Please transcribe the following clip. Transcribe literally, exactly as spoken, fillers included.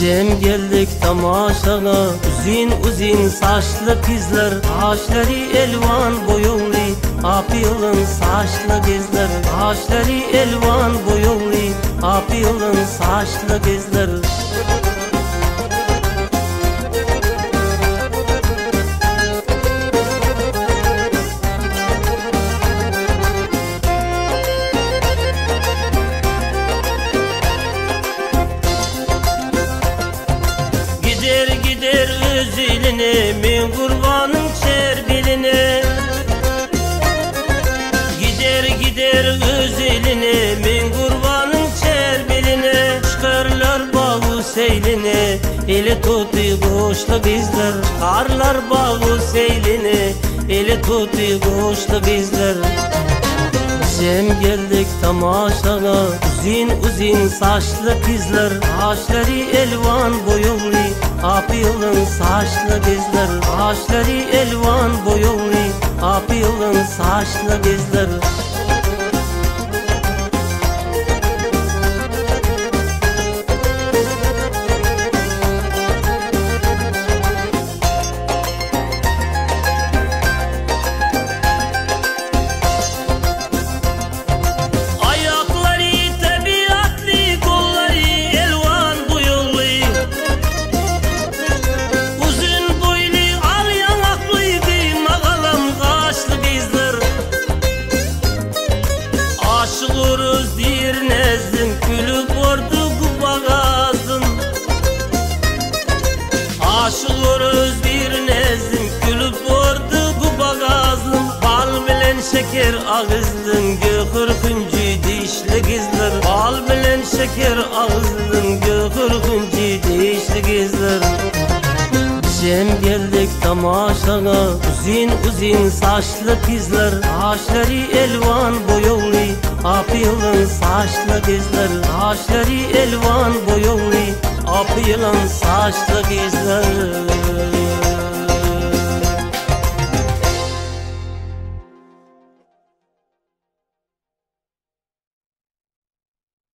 Cem geldik tamaşaga, uzun uzun saçlı kızlar, saçları elvan boyunlu, apyılın saçlı kızlar, saçları elvan boyunlu, apyılın saçlı kızlar. Gider gider öz eline, min kurbanın çerbiline. Gider gider öz eline, min kurbanın çerbiline. Çıkarlar bağı seyline, eli tutu koşlu bizler. Çıkarlar bağı seyline, eli tutu koşlu bizler. Cem geldik tamaşaga, uzun uzun saçlı kızlar, saçları elvan boyunlu, apyılın saçlı kızlar, saçları elvan boyunlu, apyılın saçlı kızlar. Aşılırız dir nezdin, külüp ordu kubagazın. Aşılırız dir nezdin, külüp ordu kubagazın. Bal bilen şeker ağızdın, gökürküncü dişli kızlar. Bal bilen şeker ağızdın, gökürküncü dişli kızlar. Cem geldik tamaşaga, uzun uzun saçlı kızlar, saçları elvan boyunlu, apyılın saçlı kızlar, saçları elvan boyunlu, apyılın saçlı kızlar.